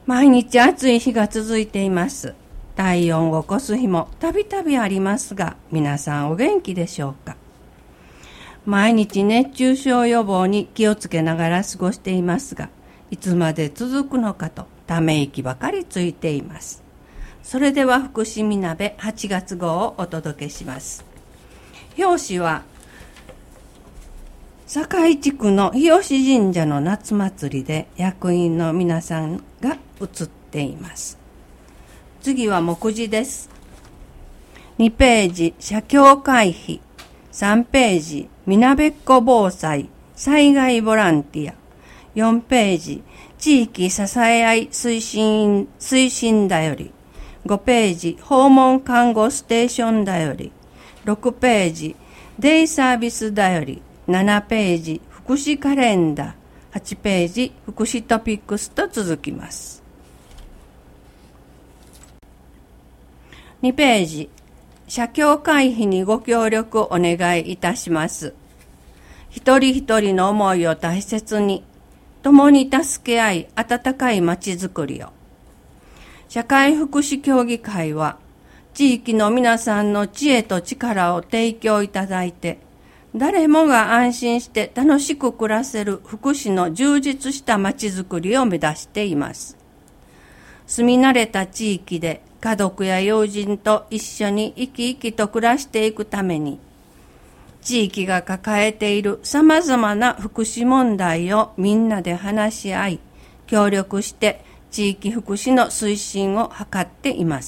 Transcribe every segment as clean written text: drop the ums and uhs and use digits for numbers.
毎日暑い日が続いています。体温を超す日もたびたびありますが、皆さんお元気でしょうか。毎日熱中症予防に気をつけながら過ごしていますが、いつまで続くのかとため息ばかりついています。それでは福祉みなべ8月号をお届けします。表紙は堺地区の日吉神社の夏祭りで役員の皆さんが写っています。次は目次です。2ページ社協会費、3ページみなべっこ防災災害ボランティア、4ページ地域支え合い推進だより、5ページ訪問看護ステーションだより、6ページデイサービスだより、7ページ福祉カレンダー、8ページ福祉トピックスと続きます。2ページ社協会費にご協力をお願いいたします。一人一人の思いを大切に、共に助け合い温かいまちづくりを。社会福祉協議会は地域の皆さんの知恵と力を提供いただいて、誰もが安心して楽しく暮らせる福祉の充実したまちづくりを目指しています。住み慣れた地域で家族や友人と一緒に生き生きと暮らしていくために、地域が抱えているさまざまな福祉問題をみんなで話し合い、協力して地域福祉の推進を図っています。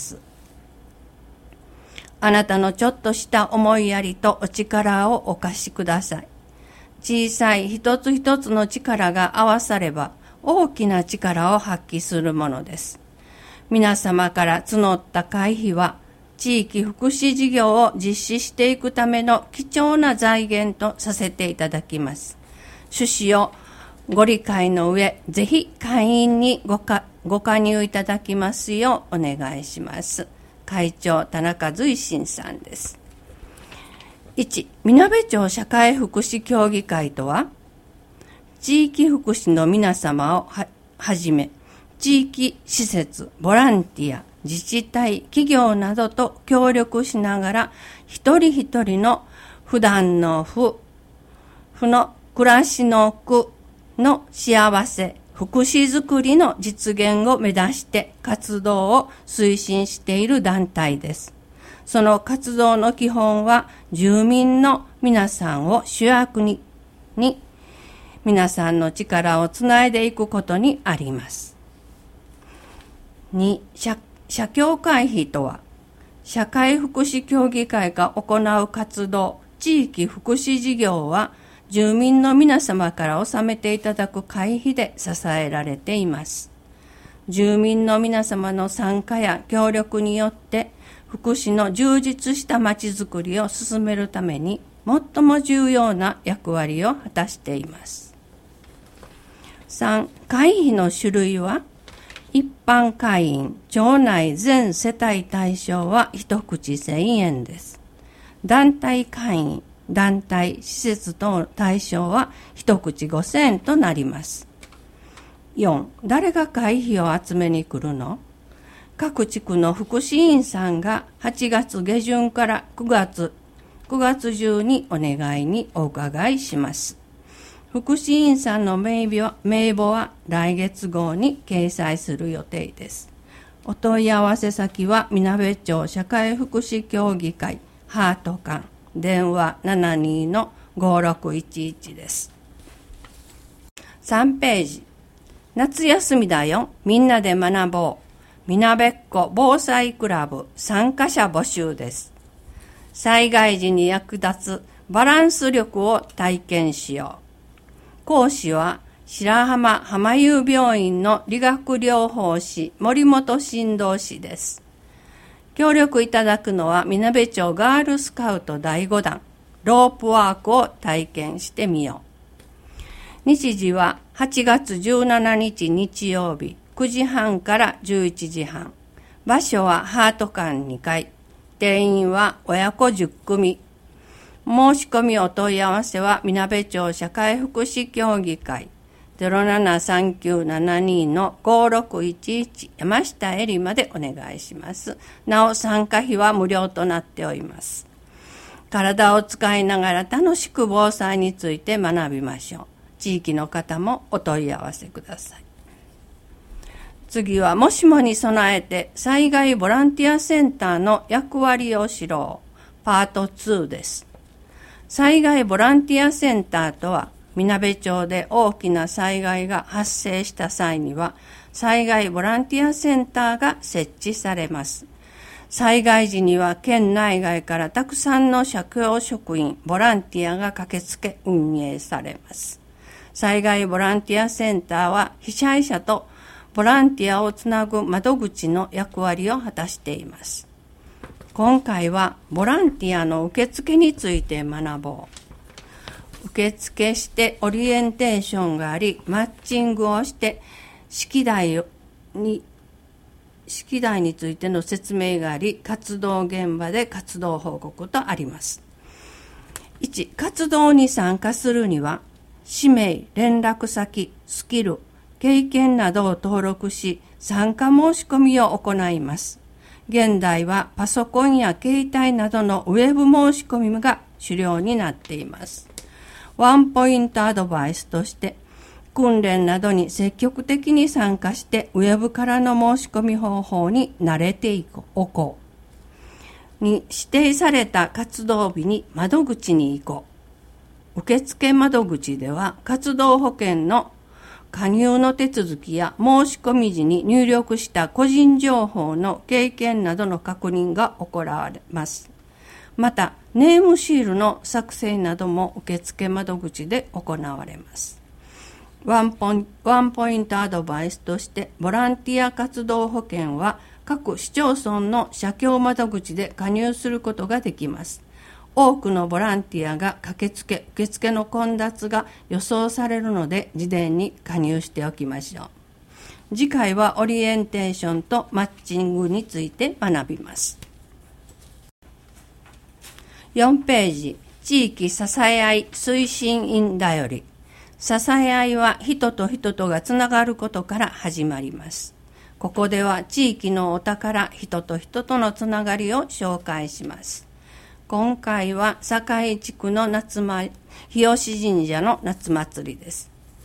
あなたのちょっとした思いやりとお力をお貸しください。小さい一つ一つの力が合わされば大きな力を発揮するものです。皆様から募った会費は地域福祉事業を実施していくための貴重な財源とさせていただきます。趣旨をご理解の上、ぜひ会員にご加入いただきますようお願いします。会長田中随心さんです。1、みなべ町社会福祉協議会とは、地域福祉の皆様をはじめ、地域施設、ボランティア、自治体、企業などと協力しながら、一人一人の普段の負の暮らしの苦の幸せ、福祉づくりの実現を目指して活動を推進している団体です。その活動の基本は住民の皆さんを主役に皆さんの力をつないでいくことにあります。2、社協会費とは、社会福祉協議会が行う活動、地域福祉事業は住民の皆様から納めていただく会費で支えられています。住民の皆様の参加や協力によって福祉の充実したまちづくりを進めるために最も重要な役割を果たしています。3、会費の種類は、一般会員、町内全世帯対象は一口1000円です。団体会員、団体、施設等の対象は一口5000円となります。4、誰が会費を集めに来るの？各地区の福祉員さんが8月下旬から9月中にお願いにお伺いします。福祉員さんの名簿は来月号に掲載する予定です。お問い合わせ先はみなべ町社会福祉協議会ハート館、電話 72-5611 です。3ページ、夏休みだよ、みんなで学ぼう、みなべっこ防災クラブ参加者募集です。災害時に役立つバランス力を体験しよう。講師は白浜浜湯病院の理学療法士森本振動士です。協力いただくのはみなべ町ガールスカウト第5弾ロープワークを体験してみよう。日時は8月17日日曜日9時半から11時半。場所はハート館2階。定員は親子10組。申し込みお問い合わせはみなべ町社会福祉協議会 073972-5611 山下えりまでお願いします。なお参加費は無料となっております。体を使いながら楽しく防災について学びましょう。地域の方もお問い合わせください。次はもしもに備えて災害ボランティアセンターの役割を知ろうパート2です。災害ボランティアセンターとは、みなべ町で大きな災害が発生した際には、災害ボランティアセンターが設置されます。災害時には県内外からたくさんの社協職員、ボランティアが駆けつけ運営されます。災害ボランティアセンターは被災者とボランティアをつなぐ窓口の役割を果たしています。今回はボランティアの受付について学ぼう。受付してオリエンテーションがあり、マッチングをして式題についての説明があり、活動現場で活動報告とあります。1、活動に参加するには、氏名、連絡先、スキル、経験などを登録し、参加申し込みを行います。現代はパソコンや携帯などのウェブ申し込みが主流になっています。ワンポイントアドバイスとして、訓練などに積極的に参加してウェブからの申し込み方法に慣れておこう。2、指定された活動日に窓口に行こう。受付窓口では活動保険の加入の手続きや申し込み時に入力した個人情報の経験などの確認が行われます。また、ネームシールの作成なども受付窓口で行われます。ワンポイントアドバイスとして、ボランティア活動保険は各市町村の社協窓口で加入することができます。多くのボランティアが駆けつけ、受付の混雑が予想されるので、事前に加入しておきましょう。次回はオリエンテーションとマッチングについて学びます。4ページ、地域支え合い推進員だより。支え合いは人と人とがつながることから始まります。ここでは地域のお宝、人と人とのつながりを紹介します。今回は堺地区の日吉神社の夏祭りです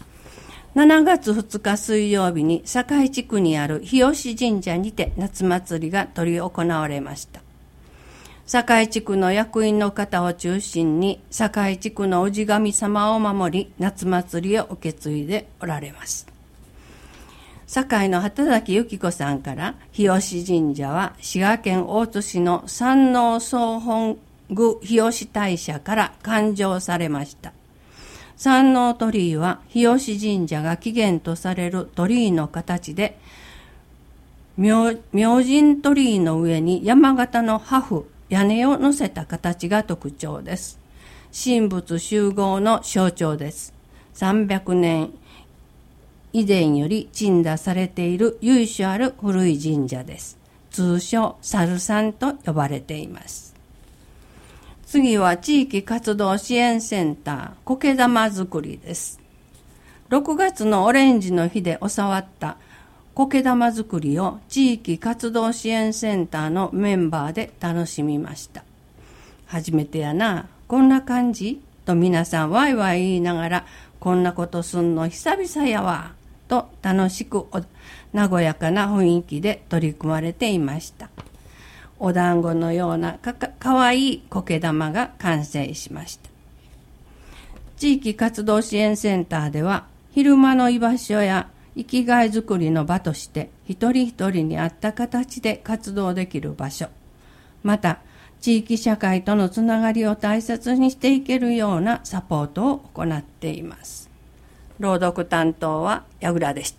。7月2日水曜日に堺地区にある日吉神社にて夏祭りが執り行われました。堺地区の役員の方を中心に堺地区の氏神様を守り、夏祭りを受け継いでおられます。堺の畑崎由紀子さんから、日吉神社は滋賀県大津市の山王総本宮日吉大社から誕生されました。山王鳥居は日吉神社が起源とされる鳥居の形で、明神鳥居の上に山形の破風、屋根を乗せた形が特徴です。神仏集合の象徴です。300年以前より鎮座されている由緒ある古い神社です。通称猿山と呼ばれています。次は地域活動支援センター苔玉作りです。6月のオレンジの日で教わった苔玉作りを地域活動支援センターのメンバーで楽しみました。初めてやな、こんな感じと皆さんワイワイ言いながら、こんなことすんの久々やわと楽しく和やかな雰囲気で取り組まれていました。お団子のようなかわいい苔玉が完成しました。地域活動支援センターでは昼間の居場所や生きがいづくりの場として一人一人に合った形で活動できる場所、また地域社会とのつながりを大切にしていけるようなサポートを行っています。朗読担当は矢倉でした。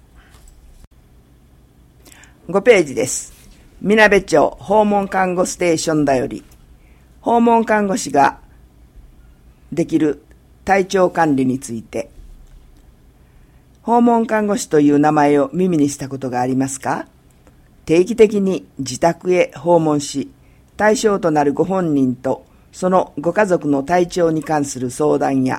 5ページです。みなべ町訪問看護ステーションだより、訪問看護師ができる体調管理について。訪問看護師という名前を耳にしたことがありますか？定期的に自宅へ訪問し、対象となるご本人とそのご家族の体調に関する相談や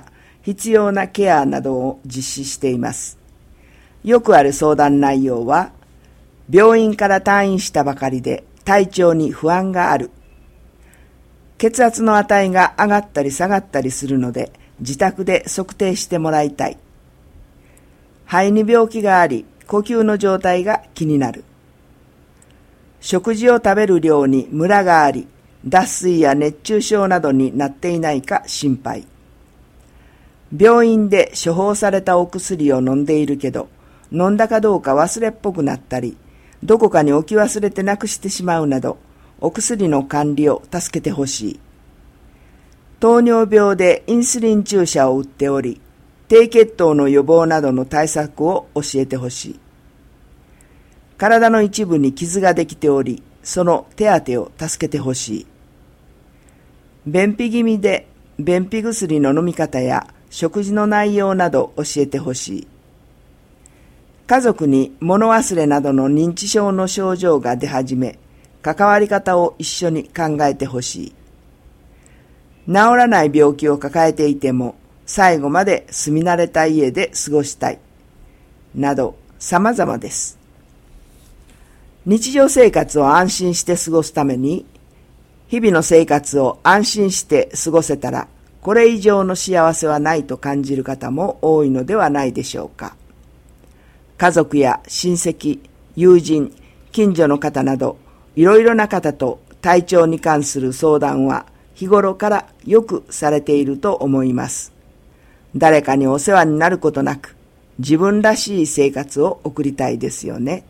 必要なケアなどを実施しています。よくある相談内容は、病院から退院したばかりで体調に不安がある。血圧の値が上がったり下がったりするので、自宅で測定してもらいたい。肺に病気があり、呼吸の状態が気になる。食事を食べる量にムラがあり、脱水や熱中症などになっていないか心配。病院で処方されたお薬を飲んでいるけど、飲んだかどうか忘れっぽくなったり、どこかに置き忘れてなくしてしまうなど、お薬の管理を助けてほしい。糖尿病でインスリン注射を打っており、低血糖の予防などの対策を教えてほしい。体の一部に傷ができており、その手当てを助けてほしい。便秘気味で便秘薬の飲み方や食事の内容など教えてほしい。家族に物忘れなどの認知症の症状が出始め、関わり方を一緒に考えてほしい。治らない病気を抱えていても、最後まで住み慣れた家で過ごしたい。など、様々です。日常生活を安心して過ごすために、日々の生活を安心して過ごせたら、これ以上の幸せはないと感じる方も多いのではないでしょうか。家族や親戚、友人、近所の方など、いろいろな方と体調に関する相談は日頃からよくされていると思います。誰かにお世話になることなく、自分らしい生活を送りたいですよね。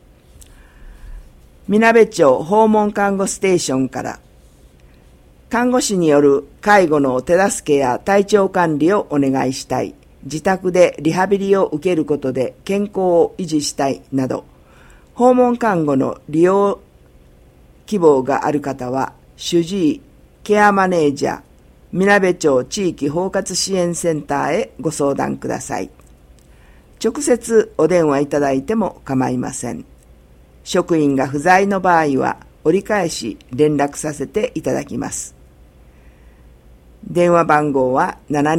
みなべ町訪問看護ステーションから、看護師による介護の手助けや体調管理をお願いしたい。自宅でリハビリを受けることで健康を維持したいなど、訪問看護の利用希望がある方は、主治医、ケアマネージャー、みなべ町地域包括支援センターへご相談ください。直接お電話いただいても構いません。職員が不在の場合は、折り返し連絡させていただきます。電話番号は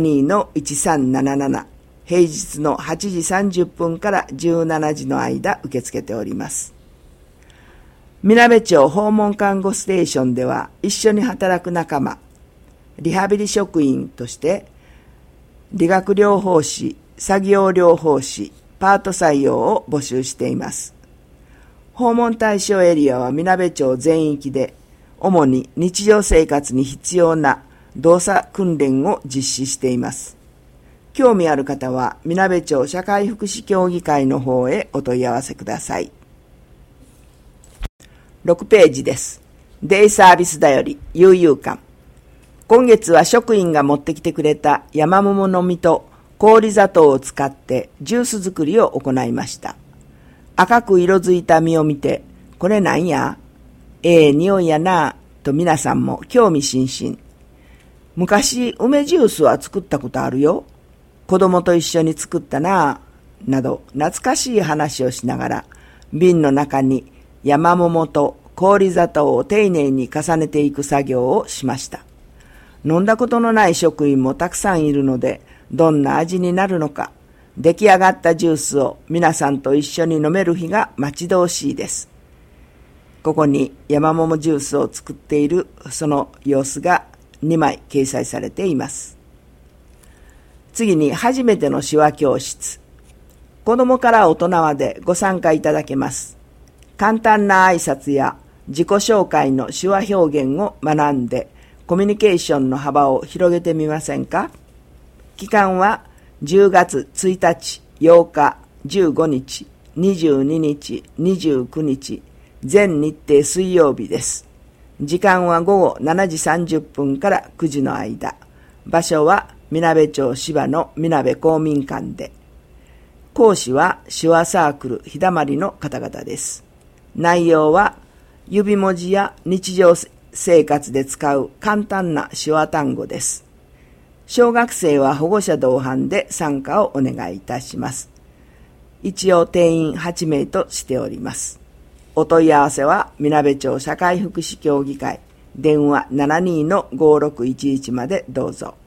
72-1377、平日の8時30分から17時の間受け付けております。みなべ町訪問看護ステーションでは一緒に働く仲間、リハビリ職員として理学療法士、作業療法士、パート採用を募集しています。訪問対象エリアはみなべ町全域で、主に日常生活に必要な動作訓練を実施しています。興味ある方は、みなべ町社会福祉協議会の方へお問い合わせください。6ページです。デイサービスだより悠々館。今月は職員が持ってきてくれた山桃の実と氷砂糖を使ってジュース作りを行いました。赤く色づいた実を見て、これなんや？匂いやなぁと皆さんも興味津々。昔梅ジュースは作ったことあるよ。子供と一緒に作ったなぁ、など懐かしい話をしながら、瓶の中に山桃と氷砂糖を丁寧に重ねていく作業をしました。飲んだことのない職員もたくさんいるので、どんな味になるのか、出来上がったジュースを皆さんと一緒に飲める日が待ち遠しいです。ここに山桃ジュースを作っているその様子が2枚掲載されています。次に初めての手話教室。子供から大人までご参加いただけます。簡単な挨拶や自己紹介の手話表現を学んでコミュニケーションの幅を広げてみませんか？期間は10月1日、8日、15日、22日、29日、全日程水曜日です。時間は午後7時30分から9時の間。場所はみなべ町芝のみなべ公民館で。講師は手話サークルひだまりの方々です。内容は指文字や日常生活で使う簡単な手話単語です。小学生は保護者同伴で参加をお願いいたします。一応定員8名としております。お問い合わせはみなべ町社会福祉協議会電話 72-5611 までどうぞ。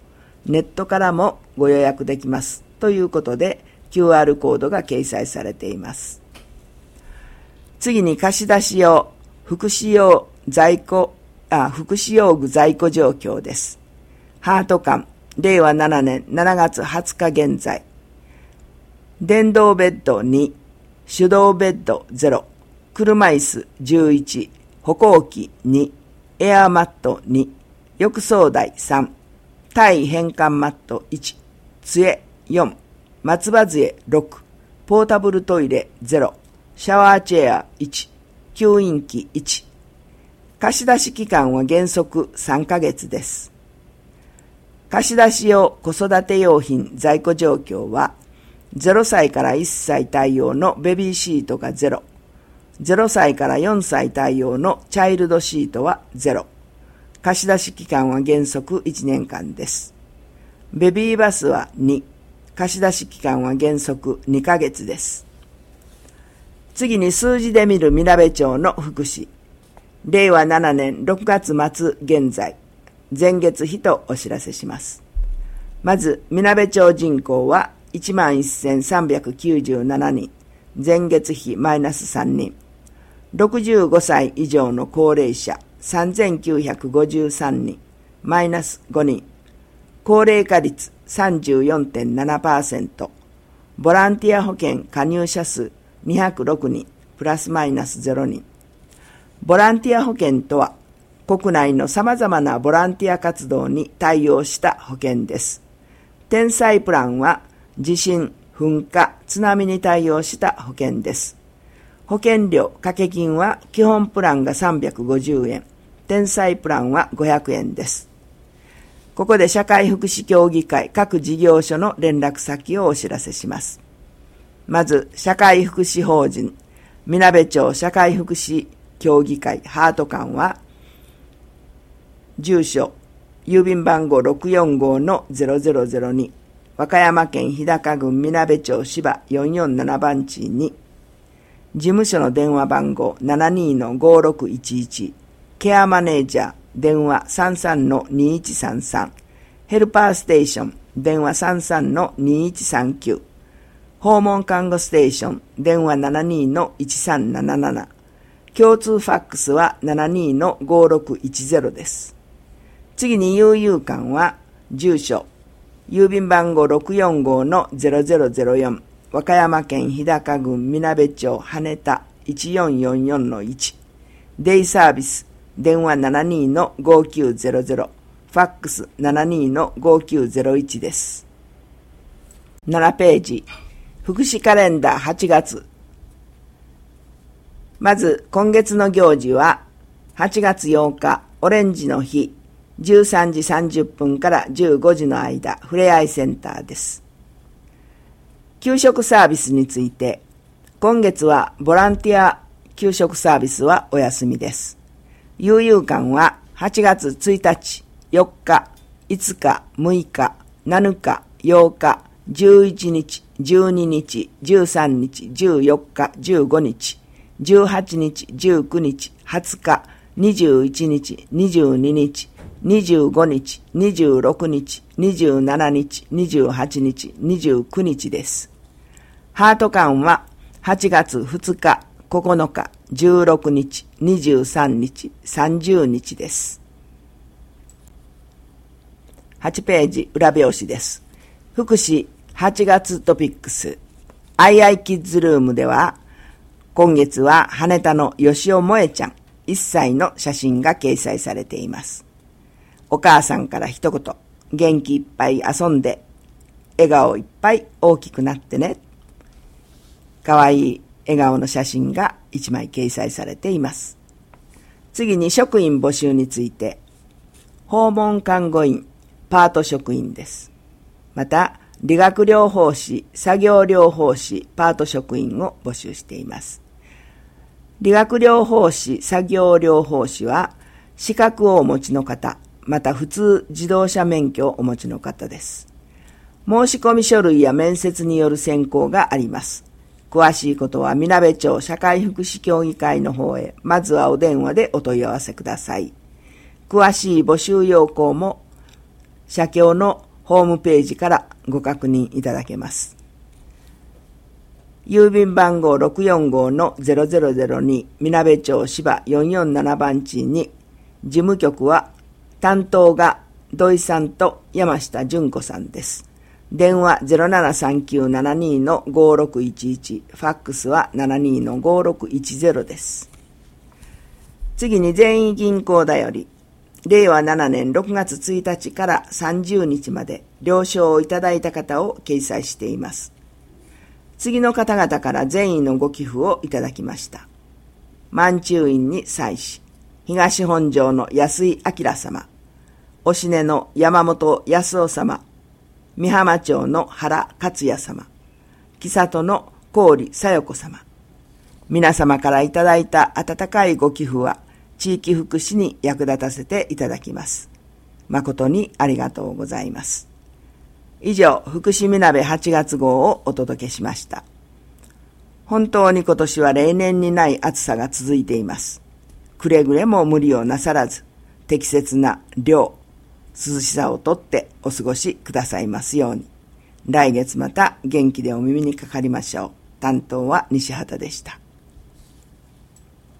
ネットからもご予約できますということで QR コードが掲載されています。次に貸し出し用福祉用具在庫状況です。ハート館令和7年7月20日現在、電動ベッド2、手動ベッド0、車椅子11、歩行器2、エアーマット2、浴槽台3、対変換マット1、杖4、松葉杖6、ポータブルトイレ0、シャワーチェア1、吸引器1。貸し出し期間は原則3ヶ月です。貸し出し用子育て用品在庫状況は、0歳から1歳対応のベビーシートが0、0歳から4歳対応のチャイルドシートは0。貸し出し期間は原則1年間です。ベビーバスは2。貸し出し期間は原則2ヶ月です。次に数字で見るみなべ町の福祉。令和7年6月末現在、前月比とお知らせします。まず、みなべ町人口は 11,397 人、前月比マイナス3人。65歳以上の高齢者 3,953 人、マイナス5人。高齢化率 34.7%。ボランティア保険加入者数206人、プラスマイナス0人。ボランティア保険とは、国内の様々なボランティア活動に対応した保険です。天災プランは、地震、噴火、津波に対応した保険です。保険料、掛け金は、基本プランが350円、天災プランは500円です。ここで社会福祉協議会各事業所の連絡先をお知らせします。まず、社会福祉法人、みなべ町社会福祉協議会ハート館は、住所、郵便番号 645-0002、和歌山県日高郡みなべ町芝447番地に、事務所の電話番号 72-5611、ケアマネージャー、電話 33-2133、ヘルパーステーション、電話 33-2139、訪問看護ステーション、電話 72-1377、共通ファックスは 72-5610 です。次に悠々館は、住所、郵便番号 645-0004、和歌山県日高郡みなべ町羽田 1444-1、デイサービス、電話 72-5900、ファックス 72-5901 です。7ページ、福祉カレンダー8月。まず、今月の行事は、8月8日、オレンジの日、13時30分から15時の間、ふれあいセンターです。給食サービスについて、今月はボランティア給食サービスはお休みです。悠々館は8月1日、4日、5日、6日、7日、8日、11日、12日、13日、14日、15日、18日、19日、20日、21日、22日、25日、26日、27日、28日、29日です。ハート館は8月2日、9日、16日、23日、30日です。8ページ裏表紙です。福祉8月トピックス。IIキッズルームでは、今月は羽田の吉尾萌ちゃん1歳の写真が掲載されています。お母さんから一言、元気いっぱい遊んで、笑顔いっぱい大きくなってね。かわいい笑顔の写真が1枚掲載されています。次に職員募集について、訪問看護員、パート職員です。また、理学療法士、作業療法士、パート職員を募集しています。理学療法士、作業療法士は、資格をお持ちの方、また普通自動車免許をお持ちの方です。申し込み書類や面接による選考があります。詳しいことはみなべ町社会福祉協議会の方へ、まずはお電話でお問い合わせください。詳しい募集要項も、社協のホームページからご確認いただけます。郵便番号 645-0002 みなべ町芝447番地に、事務局は担当が土井さんと山下純子さんです。電話 073972-5611、ファックスは 72-5610 です。次に全員銀行だより、令和7年6月1日から30日まで了承をいただいた方を掲載しています。次の方々から善意のご寄付をいただきました。万中院に際し、東本庄の安井明様、押根の山本康夫様、美浜町の原克也様、木里の郡小代子様、皆様からいただいた温かいご寄付は地域福祉に役立たせていただきます。誠にありがとうございます。以上、福祉みなべ8月号をお届けしました。本当に今年は例年にない暑さが続いています。くれぐれも無理をなさらず、適切な量、涼しさをとってお過ごしくださいますように。来月また元気でお耳にかかりましょう。担当は西畑でした。